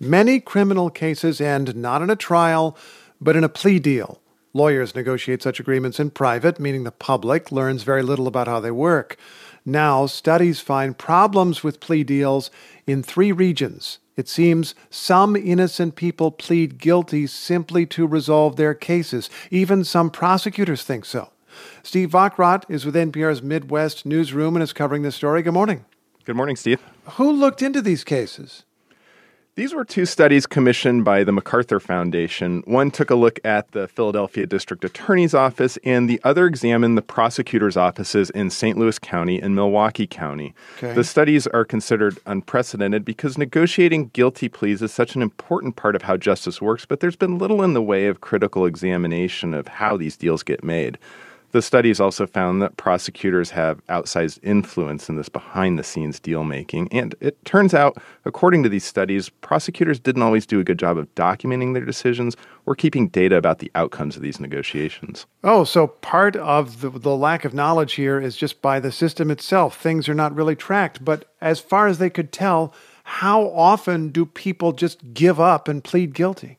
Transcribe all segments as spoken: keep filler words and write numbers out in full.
Many criminal cases end not in a trial, but in a plea deal. Lawyers negotiate such agreements in private, meaning the public learns very little about how they work. Now, studies find problems with plea deals in three regions. It seems some innocent people plead guilty simply to resolve their cases. Even some prosecutors think so. Steve Vockrodt is with N P R's Midwest newsroom and is covering this story. Good morning. Good morning, Steve. Who looked into these cases? These were two studies commissioned by the MacArthur Foundation. One took a look at the Philadelphia District Attorney's Office, and the other examined the prosecutor's offices in Saint Louis County and Milwaukee County. Okay. The studies are considered unprecedented because negotiating guilty pleas is such an important part of how justice works, but there's been little in the way of critical examination of how these deals get made. The studies also found that prosecutors have outsized influence in this behind-the-scenes deal-making. And it turns out, according to these studies, prosecutors didn't always do a good job of documenting their decisions or keeping data about the outcomes of these negotiations. Oh, so part of the, the lack of knowledge here is just by the system itself. Things are not really tracked. But as far as they could tell, how often do people just give up and plead guilty?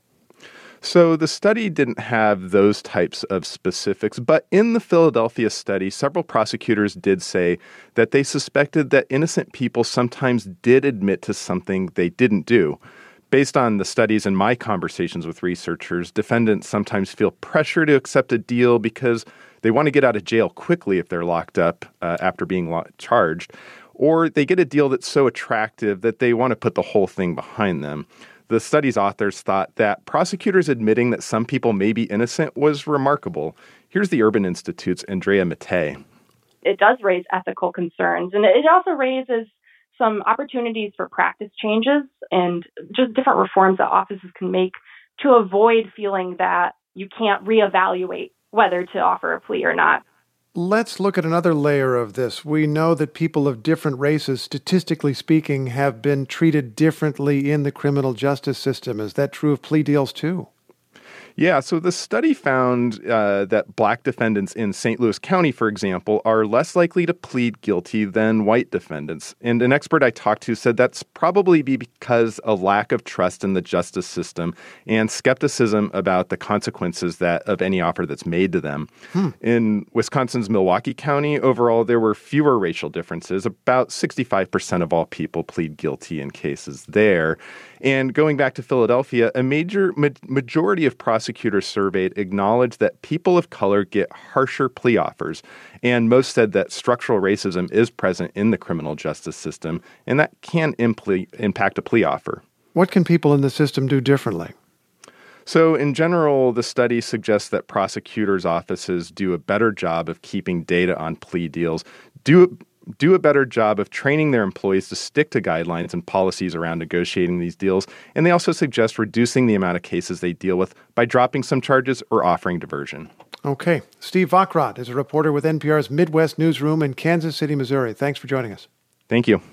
So the study didn't have those types of specifics, but in the Philadelphia study, several prosecutors did say that they suspected that innocent people sometimes did admit to something they didn't do. Based on the studies and my conversations with researchers, defendants sometimes feel pressure to accept a deal because they want to get out of jail quickly if they're locked up uh, after being lo- charged, or they get a deal that's so attractive that they want to put the whole thing behind them. The study's authors thought that prosecutors admitting that some people may be innocent was remarkable. Here's the Urban Institute's Andrea Mattei. It does raise ethical concerns, and it also raises some opportunities for practice changes and just different reforms that offices can make to avoid feeling that you can't reevaluate whether to offer a plea or not. Let's look at another layer of this. We know that people of different races, statistically speaking, have been treated differently in the criminal justice system. Is that true of plea deals too? Yeah, so the study found uh, that black defendants in Saint Louis County, for example, are less likely to plead guilty than white defendants. And an expert I talked to said that's probably be because of lack of trust in the justice system and skepticism about the consequences that of any offer that's made to them. Hmm. In Wisconsin's Milwaukee County, overall, there were fewer racial differences. About sixty-five percent of all people plead guilty in cases there. And going back to Philadelphia, a major ma- majority of prosecutors surveyed acknowledged that people of color get harsher plea offers. And most said that structural racism is present in the criminal justice system, and that can impl- impact a plea offer. What can people in the system do differently? So in general, the study suggests that prosecutors' offices do a better job of keeping data on plea deals, do do a better job of training their employees to stick to guidelines and policies around negotiating these deals. And they also suggest reducing the amount of cases they deal with by dropping some charges or offering diversion. Okay. Steve Vockrodt is a reporter with N P R's Midwest newsroom in Kansas City, Missouri. Thanks for joining us. Thank you.